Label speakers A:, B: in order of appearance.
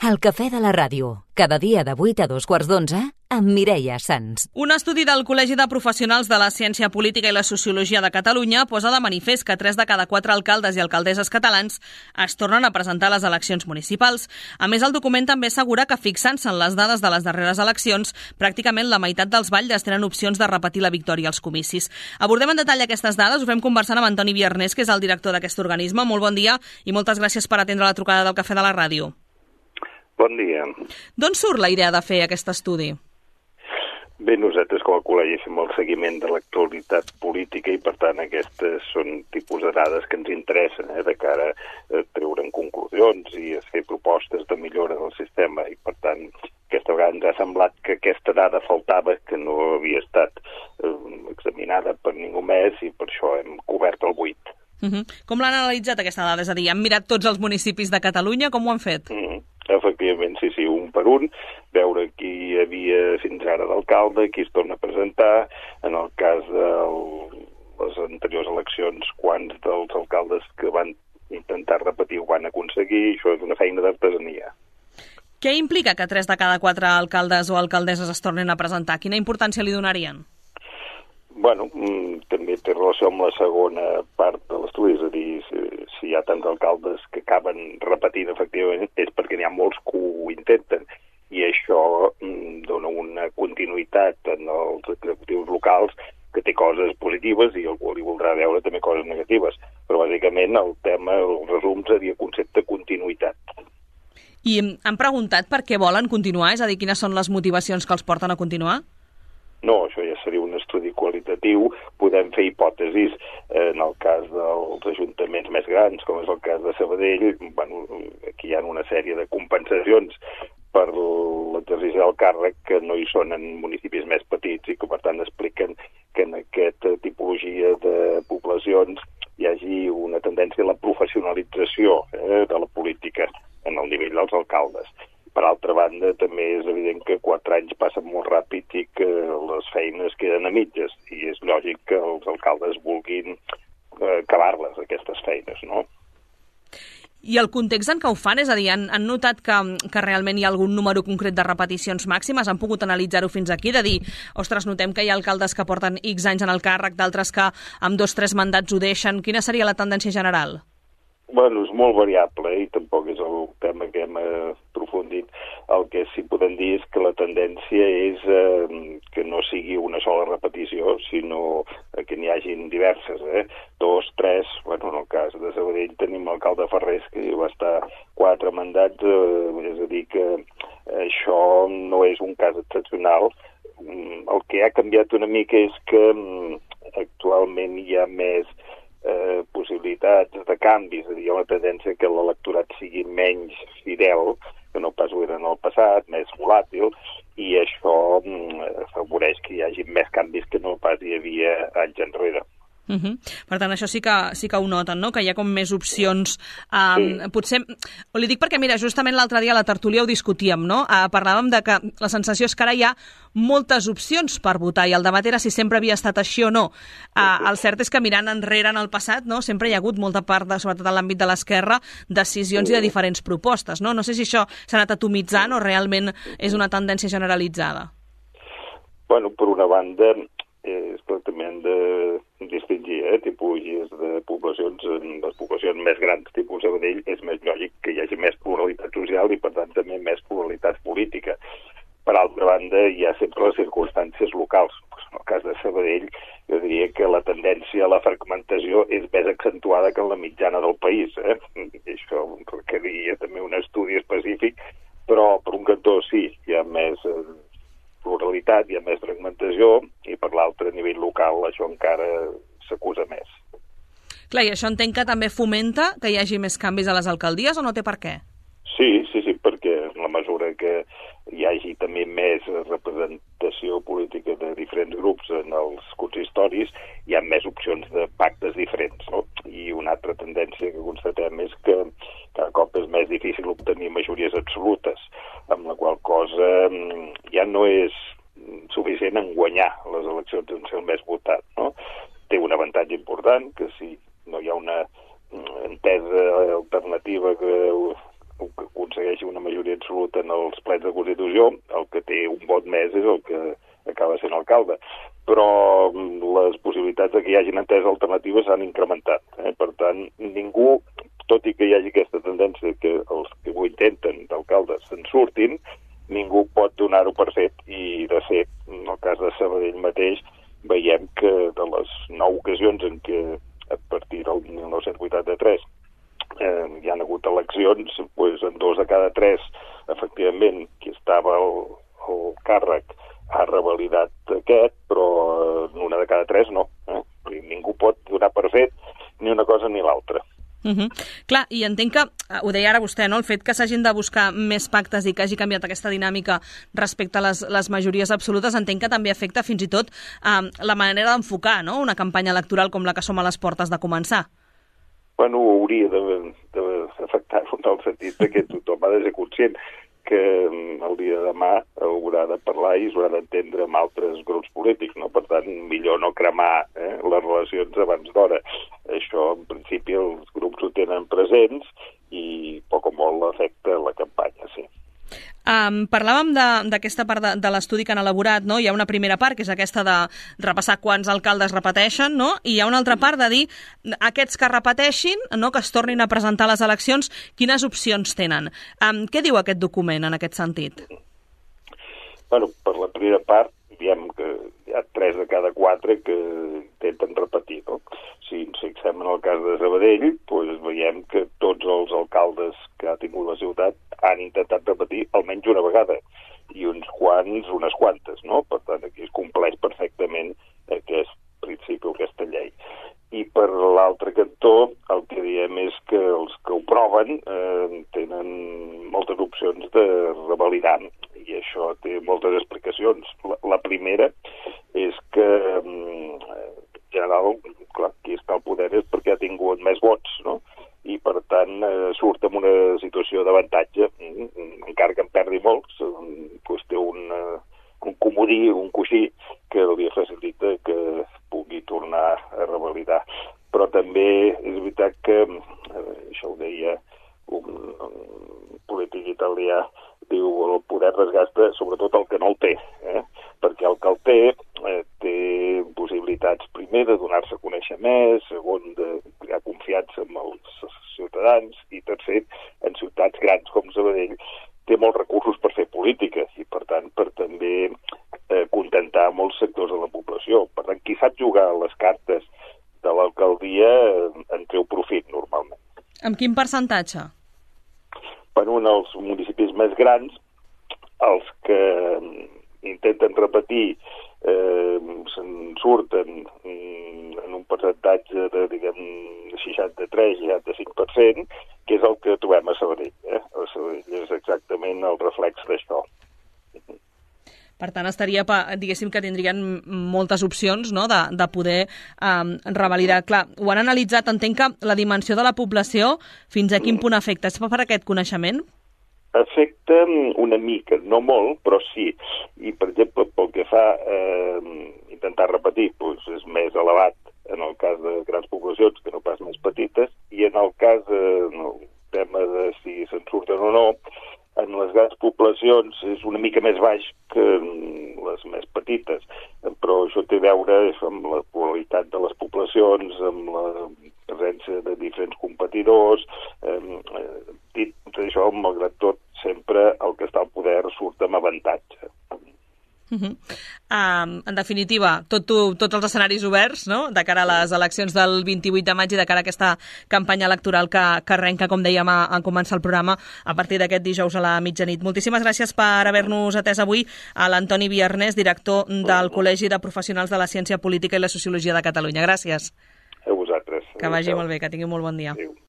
A: El cafè de la ràdio, cada dia de 8 a 2:15, amb Mireia Sans.
B: Un estudi del Col·legi de Professionals de la Ciència Política i la Sociologia de Catalunya posa de manifest que 3 de cada 4 alcaldes i alcaldesses catalans es tornen a presentar a les eleccions municipals. A més, el document també assegura que, fixant-se en les dades de les darreres eleccions, pràcticament la meitat dels batlles tenen opcions de repetir la victòria als comicis. Abordem en detall aquestes dades, ho fem conversant amb Antoni Biernés, que és el director d'aquest organisme. Molt bon dia i moltes gràcies per atendre la trucada del Cafè de la Ràdio.
C: Bon dia.
B: D'on surt la idea de fer aquest estudi?
C: Bé, nosaltres com a col·legi fem el seguiment de l'actualitat política i, per tant, aquestes són tipus de dades que ens interessen de cara a treure'n conclusions i a fer propostes de millora del sistema. I, per tant, aquesta vegada ens ha semblat que aquesta dada faltava, que no havia estat examinada per ningú més, i per això hem cobert el buit.
B: Com l'han analitzat, aquesta dada? És a dir, han mirat tots els municipis de Catalunya? Com ho han fet?
C: Efectivament, sí, un per un, veure qui hi havia fins ara d'alcalde, qui es torna a presentar, en el cas de les anteriors eleccions, quants dels alcaldes que van intentar repetir ho van aconseguir. Això és una feina d'artesania.
B: Què implica que 3 de cada 4 alcaldes o alcaldesses es tornin a presentar? Quina importància li donarien?
C: Bueno, també té relació amb la segona part de l'estudi, és a dir, si hi ha tants alcaldes que acaben repetint efectivament és perquè n'hi ha molts que ho intenten, i això dona una continuïtat en els executius locals que té coses positives i algú li voldrà veure també coses negatives, però bàsicament el tema, el resum seria concepte continuïtat.
B: I han preguntat per què volen continuar? És a dir, quines són les motivacions que els porten a continuar?
C: No, això ja seria un estudi qualitatiu. Podem fer hipòtesis. En el cas dels ajuntaments més grans, com és el cas de Sabadell, aquí hi ha una sèrie de compensacions per l'exercici del càrrec que no hi són en municipis més petits i que, per tant, expliquen que en aquesta tipologia de poblacions hi hagi una tendència a la professionalització de la política en el nivell dels alcaldes. Per altra banda, també és evident que 4 anys passen molt ràpid i que les feines queden a mitges, i és lògic que els alcaldes vulguin acabar-les, aquestes feines, no?
B: I el context en què ho fan? És a dir, han notat que realment hi ha algun número concret de repeticions màximes? Han pogut analitzar-ho fins aquí? De dir, ostres, notem que hi ha alcaldes que porten X anys en el càrrec, d'altres que amb 2-3 mandats ho deixen. Quina seria la tendència general?
C: Bueno, és molt variable i tampoc és el tema que hem aprofundit. El que sí podem dir és que la tendència és que no sigui una sola repetició, sinó que n'hi hagin diverses, 2, 3, en el cas de Sabadell tenim l'alcalde Ferrés, que va estar 4 mandats, és a dir que això no és un cas excepcional. El que ha canviat una mica és que actualment hi ha més possibilitats de canvi, és a dir, hi ha una tendència que l'electorat sigui menys fidel, que no pas ho era en el passat, més volàtil, i això afavoreix que hi hagi més canvis que no pas hi havia anys enrere.
B: Per tant, això sí que ho noten, no? Que hi ha com més opcions. Potser, ho li dic perquè, mira, justament l'altre dia a la tertúlia ho discutíem, no? Parlàvem de que la sensació és que ara hi ha moltes opcions per votar i el debat era si sempre havia estat així o no. El cert és que mirant enrere en el passat, no? Sempre hi ha hagut molta part, sobretot en l'àmbit de l'esquerra, decisions i de diferents propostes, no? No sé si això s'ha anat atomitzant o realment és una tendència generalitzada.
C: Bueno, per una banda, és que també hem de distingir tipologies de poblacions. En les poblacions més grans, tipus Sabadell, és més lògic que hi hagi més pluralitat social i, per tant, també més pluralitat política. Per altra banda, hi ha sempre les circumstàncies locals. En el cas de Sabadell, jo diria que la tendència a la fragmentació és més accentuada que en la mitjana del país. I això requeriria també un estudi específic, però per un cantó sí, hi ha més pluralitat, hi ha més fragmentació, i per l'altre, a nivell local, això encara s'acusa més.
B: Clar, i això entenc que també fomenta que hi hagi més canvis a les alcaldies o no té per què?
C: Sí, perquè en la mesura que hi hagi també més representació política de diferents grups en els consistoris, hi ha més opcions de pactes diferents, no? I una altra tendència que constatem és que cada cop és més difícil obtenir majories absolutes, amb la qual cosa ja no és suficient en guanyar les eleccions en ser el més votat, no? Té un avantatge important, que si no hi ha una entesa alternativa que aconsegueixi una majoria absoluta, absolut en els plens de Constitució, el que té un vot més és el que acaba sent alcalde. Però les possibilitats de que hi hagin enteses alternatives s'han incrementat. Per tant, ningú, tot i que hi hagi aquesta tendència que els que ho intenten d'alcaldes se'n surtin, ningú pot donar-ho per fet, i de fet, en el cas de Sabadell mateix, veiem que de les 9 ocasions en què a partir del 1983 hi ha hagut eleccions, doncs en 2 de cada 3, efectivament, qui estava al càrrec ha revalidat aquest, però en 1 de cada 3 no. Ningú pot donar per fet ni una cosa ni l'altra.
B: Clar, i entenc que, ho deia ara vostè, no? El fet que s'hagin de buscar més pactes i que hagi canviat aquesta dinàmica respecte a les majories absolutes, entenc que també afecta fins i tot la manera d'enfocar, no?, una campanya electoral com la que som a les portes de començar.
C: Bueno, hauria d'afectar-ho en el sentit que tothom ha de ser conscient que el dia de demà haurà de parlar i s'haurà d'entendre amb altres grups polítics, no? Per tant, millor no cremar les relacions abans d'hora. Això, en principi, els grups ho tenen presents i poc o molt l'afecta la campanya, sí.
B: Parlàvem d'aquesta part de l'estudi que han elaborat, no? Hi ha una primera part, que és aquesta de repassar quants alcaldes repeteixen, no? I hi ha una altra part de dir aquests que repeteixin, no?, que es tornin a presentar a les eleccions, quines opcions tenen. Què diu aquest document en aquest sentit?
C: Bueno, per la primera part, diem que hi ha 3 de cada 4 que intenten repetir, no? Si ens fixem en el cas de Sabadell, doncs veiem que tots els alcaldes que ha tingut la ciutat han intentat repetir almenys una vegada, i uns quants, unes quantes, no? Per tant, aquí es compleix perfectament aquest principi, aquesta llei. I per l'altre cantó, el que diem és que els que ho proven tenen moltes opcions de revalidar, i això té moltes explicacions. La primera és que, en general, clar, qui està al poder és perquè ha tingut més vots, no? I, per tant, surt en una situació d'avantatge, encara que en perdi molts, doncs té un comodí, un coixí, que li facilita que pugui tornar a revalidar. Però també és veritat que, això ho deia un polític italià, diu, el poder desgasta sobretot el que no el té, perquè el que el té possibilitats, primer, de donar-se a conèixer més, segon, de crear confiança amb els ciutadans, i tercer, en ciutats grans com Sabadell, té molts recursos per fer política i, per tant, per també contentar molts sectors de la població. Per tant, qui sap jugar les cartes de l'alcaldia en treu profit, normalment.
B: Amb quin percentatge?
C: Bueno, en els municipis més grans, els que intenten repetir se'n surten en un percentatge de, diguem, 63-65%, que és el que trobem a Sabadell. A Sabadell és exactament el reflex d'això.
B: Per tant, diguéssim que tindrien moltes opcions, no?, de poder revalidar. Clar, ho han analitzat, entenc que la dimensió de la població, fins a quin punt afecta? És per aquest coneixement?
C: Afecta una mica, no molt, però sí. I, per exemple, pel que fa intentar repetir, doncs és més elevat en el cas de grans poblacions que no pas més petites, i en el cas del tema de si se'n surten o no, en les grans poblacions és una mica més baix que les més petites, però això té a veure amb la pluralitat de les poblacions, amb la presència de diferents competidors. Dit això, malgrat tot, sempre el que està al poder surt amb avantatge.
B: En definitiva, tots els escenaris oberts, no?, de cara a les eleccions del 28 de maig i de cara a aquesta campanya electoral que arrenca, com dèiem, a començar el programa a partir d'aquest dijous a la mitjanit. Moltíssimes gràcies per haver-nos atès avui a l'Antoni Biernès, director del Col·legi de Professionals de la Ciència Política i la Sociologia de Catalunya. Gràcies.
C: A vosaltres.
B: Que vagi molt bé, que tingui molt bon dia.
C: Adéu.